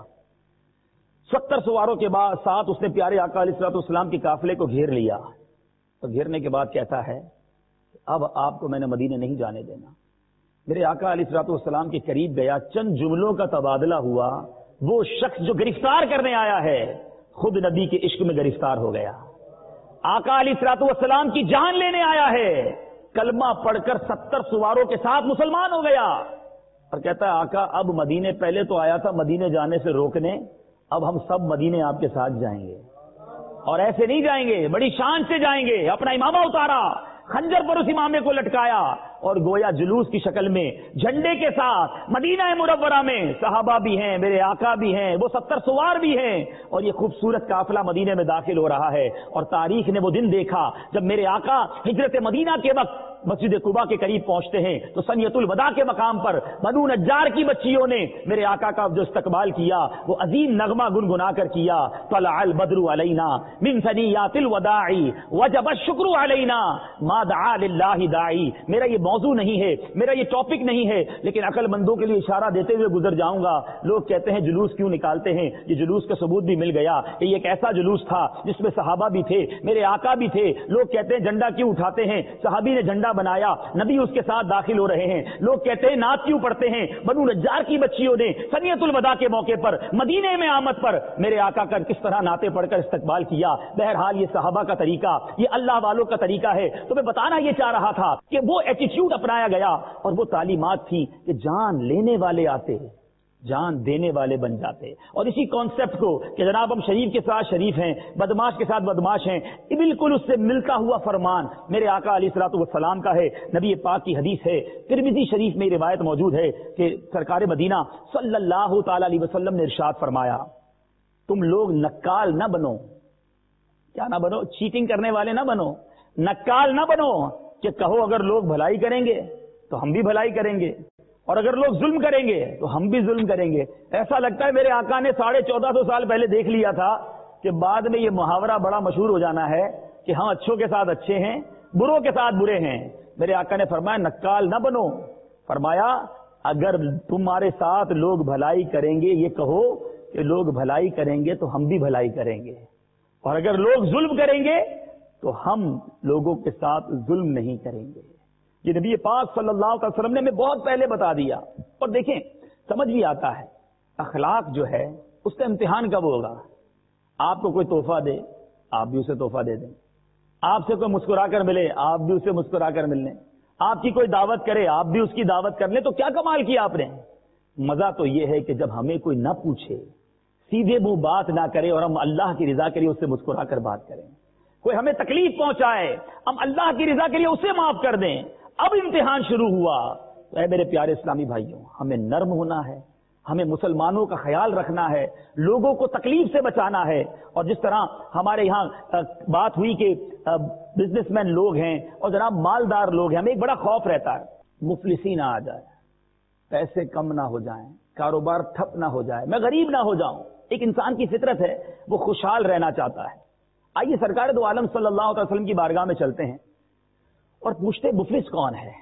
70 سواروں کے بعد ساتھ اس نے پیارے آقا علیہ الصلوۃ والسلام کے قافلے کو گھیر لیا، تو گھیرنے کے بعد کہتا ہے اب آپ کو میں نے مدینے نہیں جانے دینا۔ میرے آقا علیہ الصلوۃ والسلام کے قریب گیا، چند جملوں کا تبادلہ ہوا، وہ شخص جو گرفتار کرنے آیا ہے خود نبی کے عشق میں گرفتار ہو گیا. آقا علیہ الصلوۃ والسلام کی جان لینے آیا ہے, کلمہ پڑھ کر 70 سواروں کے ساتھ مسلمان ہو گیا, اور کہتا ہے آقا اب مدینے, پہلے تو آیا تھا مدینے جانے سے روکنے, اب ہم سب مدینے آپ کے ساتھ جائیں گے, اور ایسے نہیں جائیں گے, بڑی شان سے جائیں گے. اپنا امامہ اتارا, خنجر پر اس امامے کو لٹکایا, اور گویا جلوس کی شکل میں جھنڈے کے ساتھ مدینہ منورہ میں صحابہ بھی ہیں, میرے آقا بھی ہیں, وہ 70 سوار بھی ہیں, اور یہ خوبصورت قافلہ مدینے میں داخل ہو رہا ہے. اور تاریخ نے وہ دن دیکھا جب میرے آقا ہجرت مدینہ کے وقت مسجد قباء کے قریب پہنچتے ہیں تو سنیت الوداع کے مقام پر بنو نجار کی بچیوں نے میرے آقا کا جو استقبال کیا وہ عظیم نغمہ گنگنا کر کیا, طلع البدر علینا من ثنیات الوداع وجب الشکر علینا ما دعا للہ داعی. میرا یہ موضوع نہیں ہے, میرا یہ ٹاپک نہیں ہے, لیکن عقل مندوں کے لیے اشارہ دیتے ہوئے گزر جاؤں گا. لوگ کہتے ہیں جلوس کیوں نکالتے ہیں, یہ جلوس کا ثبوت بھی مل گیا کہ یہ ایک ایسا جلوس تھا جس میں صحابہ بھی تھے, میرے آقا بھی تھے. لوگ کہتے ہیں جھنڈا کیوں اٹھاتے ہیں, صحابی نے جھنڈا بنایا, نبی اس کے ساتھ داخل ہو رہے ہیں. لوگ کہتے ہیں نعت کیوں پڑھتے ہیں, بنو نجار کی بچیوں نے سنیت الوداع کے موقع پر مدینے میں آمد پر میرے آقا کا کس طرح نعتیں پڑھ کر استقبال کیا. بہرحال یہ صحابہ کا طریقہ, یہ اللہ والوں کا طریقہ ہے. تو میں بتانا یہ چاہ رہا تھا کہ وہ ایٹیٹیوڈ اپنایا گیا اور وہ تعلیمات تھی کہ جان لینے والے آتے, جان دینے والے بن جاتے. اور اسی کانسیپٹ کو کہ جناب ہم شریف کے ساتھ شریف ہیں, بدماش کے ساتھ بدماش ہیں, بالکل اس سے ملتا ہوا فرمان میرے آقا علیہ الصلوۃ والسلام کا ہے. نبی پاک کی حدیث ہے, ترمذی شریف میں روایت موجود ہے کہ سرکار مدینہ صلی اللہ تعالی علیہ وسلم نے ارشاد فرمایا, تم لوگ نکال نہ بنو. کیا نہ بنو؟ چیٹنگ کرنے والے نہ بنو, نکال نہ بنو کہ کہو اگر لوگ بھلائی کریں گے تو ہم بھی بھلائی کریں گے, اور اگر لوگ ظلم کریں گے تو ہم بھی ظلم کریں گے. ایسا لگتا ہے میرے آقا نے 1450 سال پہلے دیکھ لیا تھا کہ بعد میں یہ محاورہ بڑا مشہور ہو جانا ہے کہ ہم اچھوں کے ساتھ اچھے ہیں, بروں کے ساتھ برے ہیں. میرے آقا نے فرمایا نکال نہ بنو, فرمایا اگر تمہارے ساتھ لوگ بھلائی کریں گے یہ کہو کہ لوگ بھلائی کریں گے تو ہم بھی بھلائی کریں گے, اور اگر لوگ ظلم کریں گے تو ہم لوگوں کے ساتھ ظلم نہیں کریں گے. یہ نبی پاک صلی اللہ علیہ وسلم نے ہمیں بہت پہلے بتا دیا. اور دیکھیں سمجھ بھی آتا ہے, اخلاق جو ہے اس کا امتحان کب ہوگا. آپ کو کوئی تحفہ دے آپ بھی اسے تحفہ دے دیں, آپ سے کوئی مسکرا کر ملے آپ بھی اسے مسکرا کر مل لیں, آپ کی کوئی دعوت کرے آپ بھی اس کی دعوت کر لیں, تو کیا کمال کیا آپ نے. مزہ تو یہ ہے کہ جب ہمیں کوئی نہ پوچھے, سیدھے منہ بات نہ کرے اور ہم اللہ کی رضا کے لیے اس سے مسکرا کر بات کریں. کوئی ہمیں تکلیف پہنچائے ہم اللہ کی رضا کے لیے اسے معاف کر دیں. اب امتحان شروع ہوا. تو اے میرے پیارے اسلامی بھائیوں, ہمیں نرم ہونا ہے, ہمیں مسلمانوں کا خیال رکھنا ہے, لوگوں کو تکلیف سے بچانا ہے. اور جس طرح ہمارے یہاں بات ہوئی کہ بزنس مین لوگ ہیں اور جناب مالدار لوگ ہیں, ہمیں ایک بڑا خوف رہتا ہے مفلسی نہ آ جائے, پیسے کم نہ ہو جائیں, کاروبار ٹھپ نہ ہو جائے, میں غریب نہ ہو جاؤں. ایک انسان کی فطرت ہے, وہ خوشحال رہنا چاہتا ہے. آئیے سرکار دو عالم صلی اللہ علیہ وسلم کی بارگاہ میں چلتے ہیں اور پوچھتے مفلس کون ہے.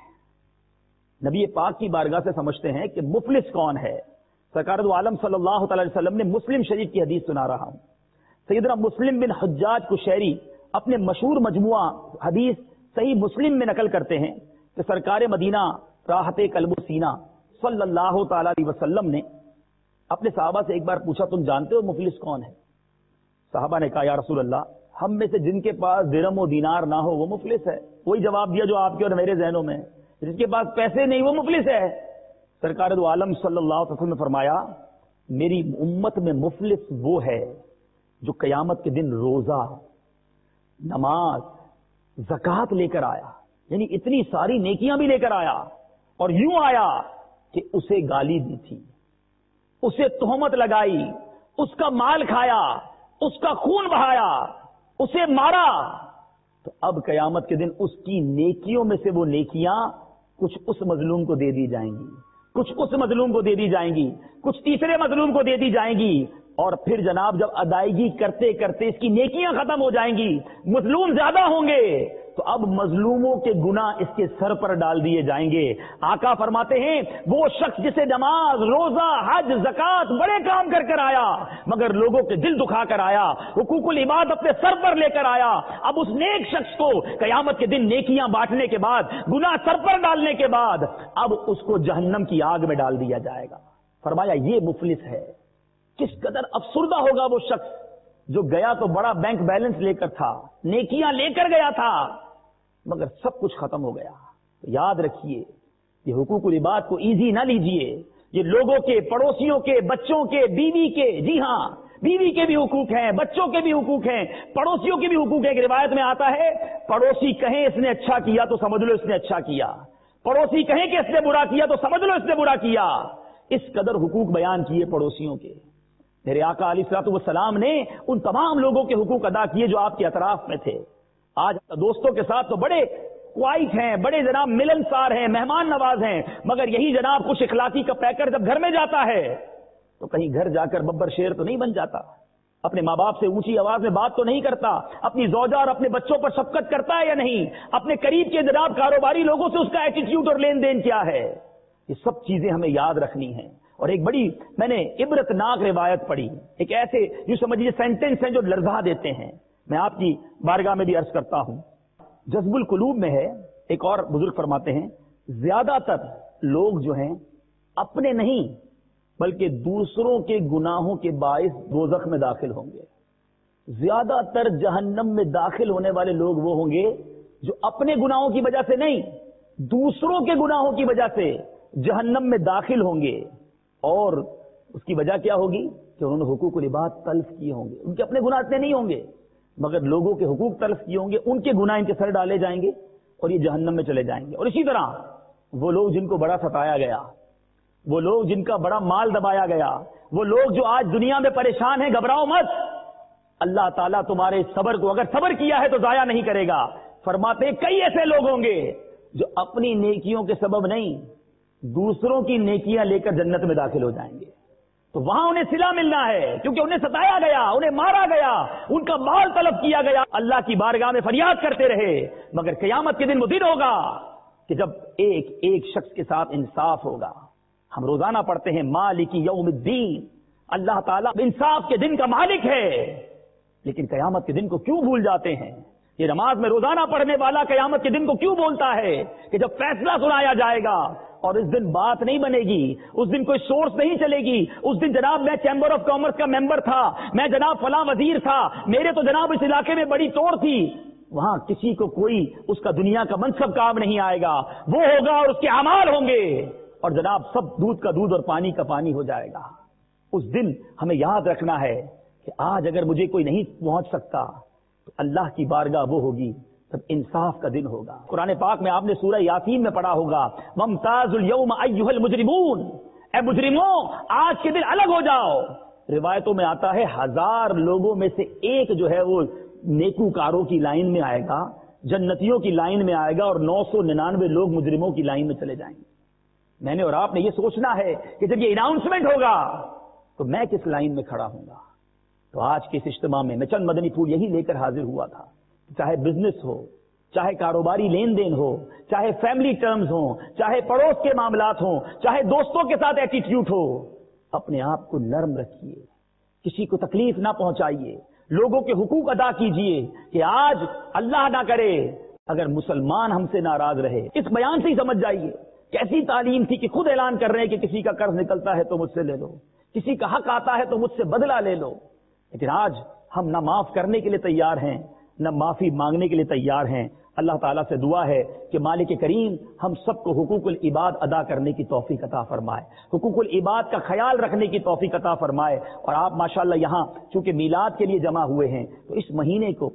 نبی پاک کی بارگاہ سے سمجھتے ہیں کہ مفلس کون ہے. سرکار دو عالم صلی اللہ تعالی وسلم نے مسلم شریف کی حدیث سنا رہا ہوں. سیدنا مسلم بن حجاج قشیری اپنے مشہور مجموعہ حدیث صحیح مسلم میں نقل کرتے ہیں کہ سرکار مدینہ راحت قلب و سینہ صلی اللہ تعالی علیہ وسلم نے اپنے صحابہ سے ایک بار پوچھا تم جانتے ہو مفلس کون ہے. صحابہ نے کہا یا رسول اللہ, ہم میں سے جن کے پاس درہم و دینار نہ ہو وہ مفلس ہے. وہی جواب دیا جو آپ کے اور میرے ذہنوں میں, جس کے پاس پیسے نہیں وہ مفلس ہے. سرکار دو عالم صلی اللہ علیہ وسلم نے فرمایا میری امت میں مفلس وہ ہے جو قیامت کے دن روزہ, نماز, زکوٰۃ لے کر آیا, یعنی اتنی ساری نیکیاں بھی لے کر آیا, اور یوں آیا کہ اسے گالی دی تھی, اسے تہمت لگائی, اس کا مال کھایا, اس کا خون بہایا, اسے مارا, تو اب قیامت کے دن اس کی نیکیوں میں سے وہ نیکیاں کچھ اس مظلوم کو دے دی جائیں گی, کچھ اس مظلوم کو دے دی جائیں گی, کچھ تیسرے مظلوم کو دے دی جائیں گی, اور پھر جناب جب ادائیگی کرتے کرتے اس کی نیکیاں ختم ہو جائیں گی, مظلوم زیادہ ہوں گے, تو اب مظلوموں کے گناہ اس کے سر پر ڈال دیے جائیں گے. آقا فرماتے ہیں وہ شخص جسے نماز, روزہ, حج, زکوٰۃ بڑے کام کر کر آیا مگر لوگوں کے دل دکھا کر آیا, حقوق العباد اپنے سر پر لے کر آیا, اب اس نیک شخص کو قیامت کے دن نیکیاں بانٹنے کے بعد, گناہ سر پر ڈالنے کے بعد, اب اس کو جہنم کی آگ میں ڈال دیا جائے گا. فرمایا یہ مفلس ہے. کس قدر افسردہ ہوگا وہ شخص جو گیا تو بڑا بینک بیلنس لے کر تھا، نیکیاں لے کر گیا تھا، مگر سب کچھ ختم ہو گیا۔ یاد رکھیے، یہ حقوق العباد کو ایزی نہ لیجئے، یہ لوگوں کے، پڑوسیوں کے، بچوں کے، بیوی کے، جی ہاں بیوی کے بھی حقوق ہیں، بچوں کے بھی حقوق ہیں، پڑوسیوں کے بھی حقوق ہیں۔ ایک روایت میں آتا ہے، پڑوسی کہیں اس نے اچھا کیا تو سمجھ لو اس نے اچھا کیا، پڑوسی کہیں کہ اس نے برا کیا تو سمجھ لو اس نے برا کیا۔ اس قدر حقوق بیان کیے پڑوسیوں کے۔ میرے آقا علیہ الصلوۃ والسلام نے ان تمام لوگوں کے حقوق ادا کیے جو آپ کے اطراف میں تھے۔ آج دوستوں کے ساتھ تو بڑے کوائٹ ہیں، بڑے جناب ملنسار ہیں، مہمان نواز ہیں، مگر یہی جناب کچھ اخلاقی کا پیکر جب گھر میں جاتا ہے تو کہیں گھر جا کر ببر شیر تو نہیں بن جاتا، اپنے ماں باپ سے اونچی آواز میں بات تو نہیں کرتا، اپنی زوجہ اور اپنے بچوں پر شفقت کرتا ہے یا نہیں، اپنے قریب کے جناب کاروباری لوگوں سے اس کا ایٹیٹیوڈ اور لین دین کیا ہے، یہ سب چیزیں ہمیں یاد رکھنی ہیں۔ اور ایک بڑی میں نے عبرتناک روایت پڑھی، ایک ایسے جو سمجھیے سینٹنس ہیں جو لرزا دیتے ہیں، میں آپ کی بارگاہ میں بھی عرض کرتا ہوں۔ جذب القلوب میں ہے، ایک اور بزرگ فرماتے ہیں، زیادہ تر لوگ جو ہیں اپنے نہیں بلکہ دوسروں کے گناہوں کے باعث دوزخ میں داخل ہوں گے۔ زیادہ تر جہنم میں داخل ہونے والے لوگ وہ ہوں گے جو اپنے گناہوں کی وجہ سے نہیں، دوسروں کے گناہوں کی وجہ سے جہنم میں داخل ہوں گے۔ اور اس کی وجہ کیا ہوگی کہ انہوں نے حقوق العباد تلف کیے ہوں گے۔ ان کے اپنے گناہ اتنے نہیں ہوں گے مگر لوگوں کے حقوق تلف کیے ہوں گے، ان کے گناہ ان کے سر ڈالے جائیں گے اور یہ جہنم میں چلے جائیں گے۔ اور اسی طرح وہ لوگ جن کو بڑا ستایا گیا، وہ لوگ جن کا بڑا مال دبایا گیا، وہ لوگ جو آج دنیا میں پریشان ہیں، گھبراؤ مت، اللہ تعالیٰ تمہارے صبر کو اگر صبر کیا ہے تو ضائع نہیں کرے گا۔ فرماتے ہیں کئی ایسے لوگ ہوں گے جو اپنی نیکیوں کے سبب نہیں، دوسروں کی نیکیاں لے کر جنت میں داخل ہو جائیں گے۔ تو وہاں انہیں صلہ ملنا ہے کیونکہ انہیں ستایا گیا، انہیں مارا گیا، ان کا مال طلب کیا گیا، اللہ کی بارگاہ میں فریاد کرتے رہے۔ مگر قیامت کے دن وہ دن ہوگا کہ جب ایک ایک شخص کے ساتھ انصاف ہوگا۔ ہم روزانہ پڑھتے ہیں مالک یوم الدین، اللہ تعالیٰ انصاف کے دن کا مالک ہے، لیکن قیامت کے دن کو کیوں بھول جاتے ہیں؟ یہ نماز میں روزانہ پڑھنے والا قیامت کے دن کو کیوں بولتا ہے کہ جب فیصلہ سنایا جائے گا اور اس دن بات نہیں بنے گی، اس دن کوئی سورس نہیں چلے گی، اس دن جناب میں چیمبر آف کامرس کا ممبر تھا، میں جناب فلاں وزیر تھا، میرے تو جناب اس علاقے میں بڑی توڑ تھی، وہاں کسی کو کوئی اس کا دنیا کا منصب کام نہیں آئے گا، وہ ہوگا اور اس کے اعمال ہوں گے اور جناب سب دودھ کا دودھ اور پانی کا پانی ہو جائے گا۔ اس دن ہمیں یاد رکھنا ہے کہ آج اگر مجھے کوئی نہیں پہنچ سکتا تو اللہ کی بارگاہ وہ ہوگی تب انصاف کا دن ہوگا۔ قرآن پاک میں آپ نے سورہ یاسین میں پڑھا ہوگا، وَامْتَازُوا الْيَوْمَ أَيُّهَا الْمُجْرِمُونَ، اے مجرموں آج کے دن الگ ہو جاؤ۔ روایتوں میں آتا ہے 1000 لوگوں میں سے ایک جو ہے وہ نیکوکاروں کی لائن میں آئے گا، جنتیوں کی لائن میں آئے گا، اور 999 لوگ مجرموں کی لائن میں چلے جائیں گے۔ میں نے اور آپ نے یہ سوچنا ہے کہ جب یہ اناؤنسمنٹ ہوگا تو میں کس لائن میں کھڑا ہوں گا۔ تو آج کے اس اجتماع میں میں چند مدنی پھول یہی لے کر حاضر ہوا تھا، چاہے بزنس ہو، چاہے کاروباری لین دین ہو، چاہے فیملی ٹرمز ہوں، چاہے پڑوس کے معاملات ہوں، چاہے دوستوں کے ساتھ ایٹیٹیوڈ ہو، اپنے آپ کو نرم رکھیے، کسی کو تکلیف نہ پہنچائیے، لوگوں کے حقوق ادا کیجیے کہ آج اللہ نہ کرے اگر مسلمان ہم سے ناراض رہے۔ اس بیان سے ہی سمجھ جائیے کیسی تعلیم تھی کہ خود اعلان کر رہے ہیں کہ کسی کا قرض نکلتا ہے تو مجھ سے لے لو، کسی کا حق آتا ہے تو مجھ سے بدلہ لے لو۔ لیکن آج ہم نہ معاف کرنے کے لیے تیار ہیں نہ معافی مانگنے کے لیے تیار ہیں۔ اللہ تعالیٰ سے دعا ہے کہ مالک کریم ہم سب کو حقوق العباد ادا کرنے کی توفیق عطا فرمائے، حقوق العباد کا خیال رکھنے کی توفیق عطا فرمائے۔ اور آپ ماشاءاللہ یہاں چونکہ میلاد کے لیے جمع ہوئے ہیں تو اس مہینے کو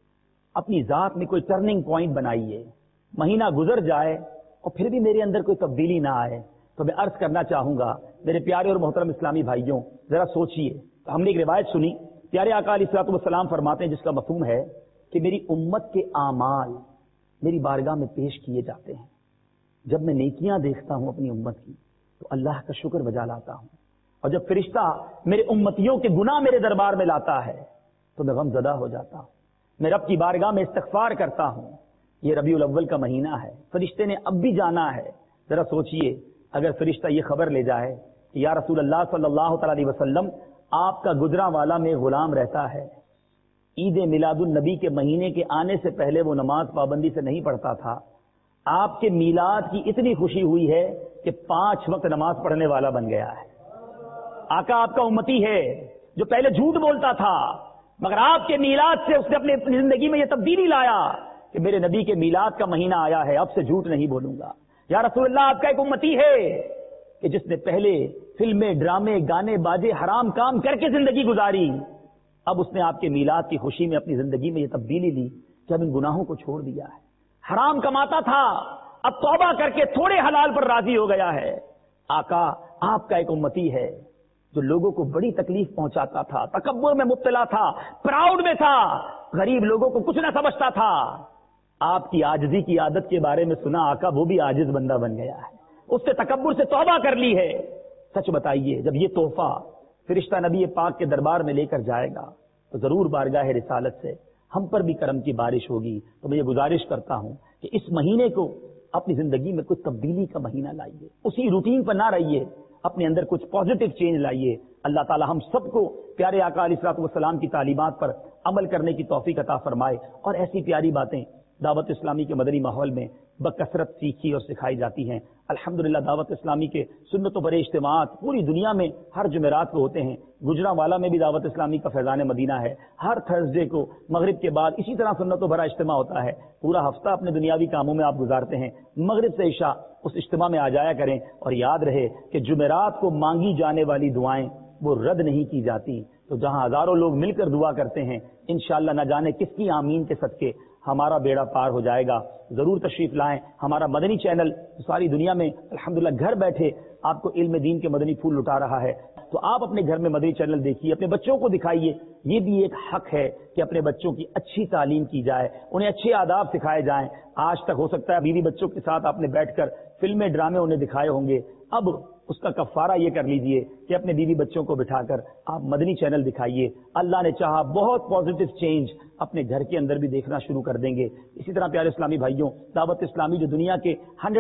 اپنی ذات میں کوئی ٹرننگ پوائنٹ بنائیے۔ مہینہ گزر جائے اور پھر بھی میرے اندر کوئی تبدیلی نہ آئے تو میں عرض کرنا چاہوں گا میرے پیارے اور محترم اسلامی بھائیوں، ذرا سوچئے۔ ہم نے ایک روایت سنی، پیارے آقا علیہ الصلوۃ والسلام فرماتے ہیں جس کا مفہوم ہے کہ میری امت کے اعمال میری بارگاہ میں پیش کیے جاتے ہیں، جب میں نیکیاں دیکھتا ہوں اپنی امت کی تو اللہ کا شکر بجا لاتا ہوں، اور جب فرشتہ میرے امتیوں کے گناہ میرے دربار میں لاتا ہے تو میں غم زدہ ہو جاتا ہوں، میں رب کی بارگاہ میں استغفار کرتا ہوں۔ یہ ربیع الاول کا مہینہ ہے، فرشتے نے اب بھی جانا ہے۔ ذرا سوچئے اگر فرشتہ یہ خبر لے جائے کہ یا رسول اللہ صلی اللہ تعالی علیہ وسلم آپ کا گجرا والا میں غلام رہتا ہے، عید میلاد النبی کے مہینے کے آنے سے پہلے وہ نماز پابندی سے نہیں پڑھتا تھا، آپ کے میلاد کی اتنی خوشی ہوئی ہے کہ 5 وقت نماز پڑھنے والا بن گیا ہے۔ آقا آپ کا امتی ہے جو پہلے جھوٹ بولتا تھا، مگر آپ کے میلاد سے اس نے اپنی زندگی میں یہ تبدیلی لایا کہ میرے نبی کے میلاد کا مہینہ آیا ہے، اب سے جھوٹ نہیں بولوں گا۔ یا رسول اللہ، آپ کا ایک امتی ہے کہ جس نے پہلے فلمیں، ڈرامے، گانے باجے، حرام کام کر کے زندگی گزاری، اب اس نے آپ کے میلاد کی خوشی میں اپنی زندگی میں یہ تبدیلی لی کہ اب ان گناہوں کو چھوڑ دیا ہے۔ حرام کماتا تھا، اب توبہ کر کے تھوڑے حلال پر راضی ہو گیا ہے۔ آقا آپ کا ایک امتی ہے جو لوگوں کو بڑی تکلیف پہنچاتا تھا، تکبر میں مبتلا تھا، پراؤڈ میں تھا، غریب لوگوں کو کچھ نہ سمجھتا تھا۔ آپ کی عاجزی کی عادت کے بارے میں سنا آقا، وہ بھی عاجز بندہ بن گیا ہے، اس سے تکبر سے توبہ کر لی ہے۔ سچ بتائیے، جب یہ تحفہ فرشتہ نبی پاک کے دربار میں لے کر جائے گا تو ضرور بارگاہ رسالت سے ہم پر بھی کرم کی بارش ہوگی۔ تو میں یہ گزارش کرتا ہوں کہ اس مہینے کو اپنی زندگی میں کچھ تبدیلی کا مہینہ لائیے، اسی روٹین پر نہ رہیے، اپنے اندر کچھ پازیٹو چینج لائیے۔ اللہ تعالی ہم سب کو پیارے آقا علیہ الصلوۃ والسلام کی تعلیمات پر عمل کرنے کی توفیق عطا فرمائے، اور ایسی پیاری باتیں دعوت اسلامی کے مدنی ماحول میں بکثرت سیکھی اور سکھائی جاتی ہیں۔ الحمدللہ دعوت اسلامی کے سنتوں پر اجتماعات پوری دنیا میں ہر جمعرات کو ہوتے ہیں۔ گجرانوالہ میں بھی دعوت اسلامی کا فیضان مدینہ ہے، ہر تھرسڈے کو مغرب کے بعد اسی طرح سنتوں بھرا اجتماع ہوتا ہے۔ پورا ہفتہ اپنے دنیاوی کاموں میں آپ گزارتے ہیں، مغرب سے عشاء اس اجتماع میں آ جایا کریں، اور یاد رہے کہ جمعرات کو مانگی جانے والی دعائیں وہ رد نہیں کی جاتی۔ تو جہاں ہزاروں لوگ مل کر دعا کرتے ہیں، انشاءاللہ نہ جانے کس کی آمین کے صدقے ہمارا بیڑا پار ہو جائے گا۔ ضرور تشریف لائیں۔ ہمارا مدنی چینل ساری دنیا میں الحمدللہ گھر بیٹھے آپ کو علم دین کے مدنی پھول لٹا رہا ہے، تو آپ اپنے گھر میں مدنی چینل دیکھیے، اپنے بچوں کو دکھائیے۔ یہ بھی ایک حق ہے کہ اپنے بچوں کی اچھی تعلیم کی جائے، انہیں اچھے آداب سکھائے جائیں۔ آج تک ہو سکتا ہے بیوی بچوں کے ساتھ آپ نے بیٹھ کر فلمیں، ڈرامے انہیں دکھائے ہوں گے، اب اس کا کفارہ یہ کر لیجئے کہ اپنے بیوی بچوں کو بٹھا کر آپ مدنی چینل دکھائیے۔ اللہ نے چاہا بہت پازیٹو چینج اپنے گھر کے اندر بھی دیکھنا شروع کر دیں گے۔ اسی طرح پیارے اسلامی بھائیوں، دعوت اسلامی جو دنیا کے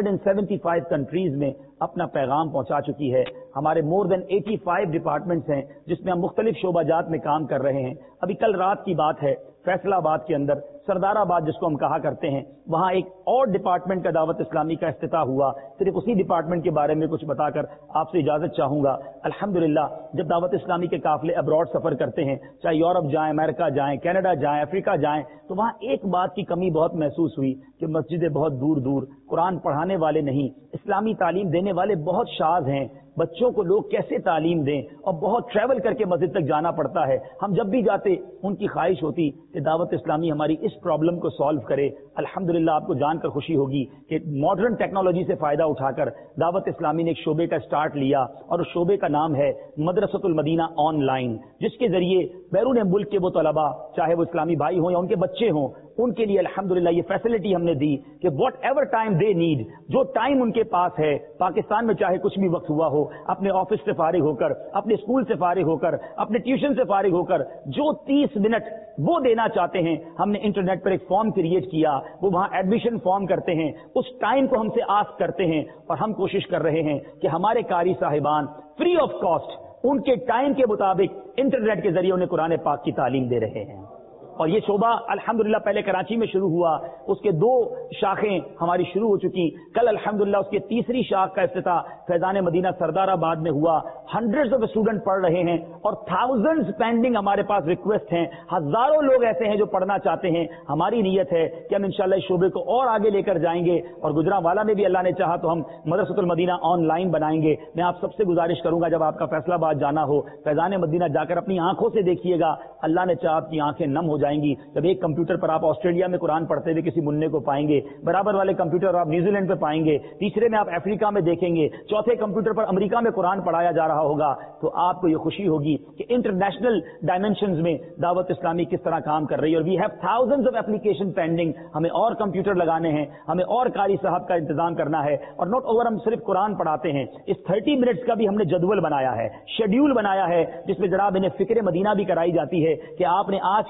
175 کنٹریز میں اپنا پیغام پہنچا چکی ہے، ہمارے مور دین 85 ڈپارٹمنٹس ہیں جس میں ہم مختلف شعبہ جات میں کام کر رہے ہیں۔ ابھی کل رات کی بات ہے، فیصلہ آباد کے اندر سردار آباد جس کو ہم کہا کرتے ہیں، وہاں ایک اور ڈپارٹمنٹ کا دعوت اسلامی کا افتتاح ہوا۔ صرف اسی ڈپارٹمنٹ کے بارے میں کچھ بتا کر آپ سے اجازت چاہوں گا۔ الحمدللہ جب دعوت اسلامی کے قافلے ابراڈ سفر کرتے ہیں، چاہے یورپ جائیں، امریکہ جائیں، کینیڈا جائیں، افریقہ جائیں، تو وہاں ایک بات کی کمی بہت محسوس ہوئی کہ مسجدیں بہت دور دور، قرآن پڑھانے والے نہیں، اسلامی تعلیم دینے والے بہت شاذ ہیں، بچوں کو لوگ کیسے تعلیم دیں، اور بہت ٹریول کر کے مسجد تک جانا پڑتا ہے۔ ہم جب بھی جاتے ان کی خواہش ہوتی کہ دعوت اسلامی ہماری اس پرابلم کو سالو کرے۔ الحمدللہ آپ کو جان کر خوشی ہوگی کہ ماڈرن ٹیکنالوجی سے فائدہ اٹھا کر دعوت اسلامی نے ایک شعبے کا سٹارٹ لیا، اور اس شعبے کا نام ہے مدرسۃ المدینہ آن لائن، جس کے ذریعے بیرون ملک کے وہ طلباء، چاہے وہ اسلامی بھائی ہوں یا ان کے بچے ہوں، ان کے لیے الحمدللہ یہ فیسلٹی ہم نے دی کہ whatever time they need, جو ٹائم ان کے پاس ہے پاکستان میں چاہے کچھ بھی وقت ہوا ہو، اپنے آفس سے فارغ ہو کر، اپنے اسکول سے فارغ ہو کر، اپنے ٹیوشن سے فارغ ہو کر، جو 30 منٹ وہ دینا چاہتے ہیں، ہم نے انٹرنیٹ پر ایک فارم کریٹ کیا، وہ وہاں ایڈمیشن فارم کرتے ہیں، اس ٹائم کو ہم سے آسک کرتے ہیں، اور ہم کوشش کر رہے ہیں کہ ہمارے قاری صاحبان فری آف کاسٹ ان کے ٹائم کے مطابق انٹرنیٹ کے ذریعے انہیں قرآن پاک کی تعلیم دے رہے ہیں۔ اور یہ شعبہ الحمدللہ پہلے کراچی میں شروع ہوا، اس کے 2 شاخیں ہماری شروع ہو چکی، کل الحمدللہ اس کے تیسری شاخ کا افتتاح فیضان مدینہ سردار آباد میں ہوا۔ ہنڈریڈز آف اسٹوڈنٹ پڑھ رہے ہیں، اور تھاؤزنڈز پینڈنگ ہمارے پاس ریکویسٹ ہیں، ہزاروں لوگ ایسے ہیں جو پڑھنا چاہتے ہیں۔ ہماری نیت ہے کہ ہم انشاءاللہ اس شعبے کو اور آگے لے کر جائیں گے، اور گجرانوالہ میں بھی اللہ نے چاہا تو ہم مدرسۃ المدینہ آن لائن بنائیں گے۔ میں آپ سب سے گزارش کروں گا جب آپ کا فیصلہ آباد جانا ہو، فیضان مدینہ جا کر اپنی آنکھوں سے دیکھیے گا، اللہ نے چاہا آپ کی آنکھیں نم ہو جائیں گی جب ایک کمپیوٹر پر آپ آسٹریلیا میں قرآن پڑھتے ہوئے کسی منع کو پائیں گے، برابر والے کمپیوٹر آپ نیوزی لینڈ پہ پائیں گے، تیسرے میں آپ افریقہ میں دیکھیں گے، چوتھے کمپیوٹر پر امریکہ میں قرآن پڑھایا جا رہا ہوگا، تو آپ کو یہ خوشی ہوگی کہ انٹرنیشنل ڈائمینشنز میں دعوت اسلامی کس طرح کام کر رہی ہے۔ اور we have thousands of application pending, ہمیں اور کمپیوٹر لگانے ہیں، ہمیں اور قاری صاحب کا انتظام کرنا ہے، اور ناٹ اوور ہم صرف قرآن پڑھاتے ہیں، اس 30 منٹس کا بھی ہم نے جدول بنایا ہے، شیڈیول بنایا ہے، جس میں جناب انہیں فکر مدینہ بھی کرائی جاتی ہے کہ آپ نے آج کا دن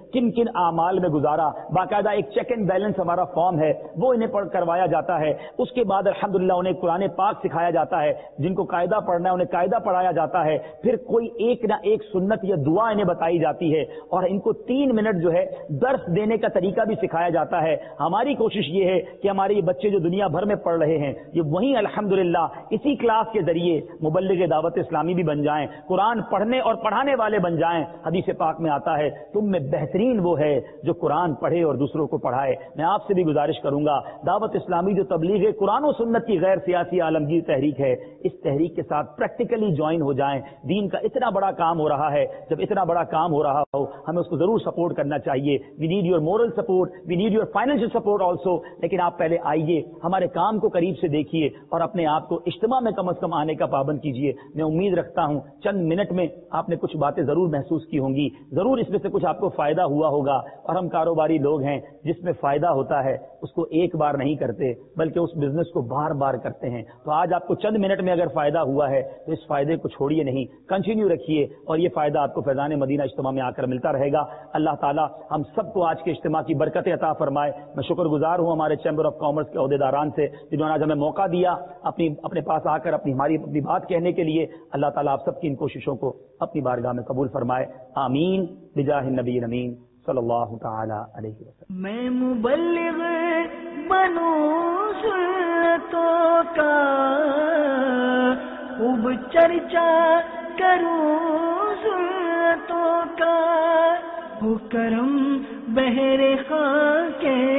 کن کن اعمال میں گزارا، باقاعدہ ایک چیک اینڈ بیلنس ہمارا فارم ہے وہ انہیں پڑھ کروایا جاتا ہے۔ اس کے بعد الحمدللہ انہیں قرآن پاک سکھایا جاتا ہے، جن کو قاعدہ پڑھنا ہے انہیں قاعدہ پڑھایا جاتا ہے، پھر کوئی ایک نہ ایک سنت یا دعا انہیں بتائی جاتی ہے، اور ان کو 3 منٹ جو ہے درس دینے کا طریقہ بھی سکھایا جاتا ہے۔ ہماری کوشش یہ ہے کہ ہمارے یہ بچے جو دنیا بھر میں پڑھ رہے ہیں یہ وہیں الحمدللہ اسی کلاس کے ذریعے مبلغ دعوت اسلامی بھی بن جائیں، قرآن پڑھنے اور پڑھانے والے بن جائیں۔ حدیث پاک میں آتا ہے تم میں بہترین وہ ہے جو قرآن پڑھے اور دوسروں کو پڑھائے۔ میں آپ سے بھی گزارش کروں گا، دعوت اسلامی جو تبلیغ قرآن و سنت کی غیر سیاسی عالمگیر تحریک ہے، اس تحریک کے ساتھ پریکٹیکلی جوائن ہو جائیں۔ دین کا اتنا بڑا کام ہو رہا ہے، جب اتنا بڑا کام ہو رہا ہو ہمیں اس کو ضرور سپورٹ کرنا چاہیے۔ We need your moral support, we need your financial support also, لیکن آپ پہلے آئیے، ہمارے کام کو قریب سے دیکھیے اور اپنے آپ کو اجتماع میں کم از کم آنے کا پابند کیجیے۔ میں امید رکھتا ہوں چند منٹ میں آپ نے کچھ باتیں ضرور محسوس کی ہوں گی، ضرور اس میں سے کچھ آپ کو فائدہ ہوا ہوگا، اور ہم کاروباری لوگ ہیں، جس میں فائدہ ہوتا ہے اس کو ایک بار نہیں کرتے بلکہ اس بزنس کو بار بار کرتے ہیں۔ تو آج آپ کو چند منٹ میں اگر فائدہ ہوا ہے تو اس فائدے کو چھوڑیے نہیں، کنٹینیو رکھیے، اور یہ فائدہ آپ کو فیضان مدینہ اجتماع میں آ کر ملتا رہے گا۔ اللہ تعالیٰ ہم سب کو آج کے اجتماع کی برکتیں عطا فرمائے۔ میں شکر گزار ہوں ہمارے چیمبر آف کامرس کے عہدیداران سے جنہوں نے آج ہمیں موقع دیا اپنے پاس آ کر اپنی بات کہنے کے لیے۔ اللہ تعالیٰ آپ سب کی ان کوششوں کو اپنی بارگاہ میں قبول فرمائے، آمین بجاہ النبی الامین صلی اللہ تعالی علیہ وسلم۔ میں مبلغ بنوں سنتوں کا، خوب چرچا کروں سنتوں کا، ہو کرم بہر خاک